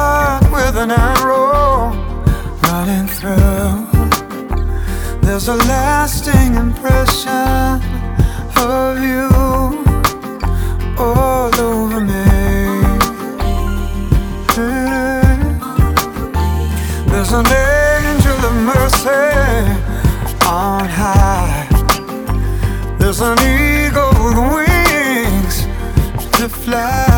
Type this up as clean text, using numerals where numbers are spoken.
heart with an arrow running through. There's a lasting impression of you all over me. There's an angel of mercy on high. There's an eagle with wings to fly.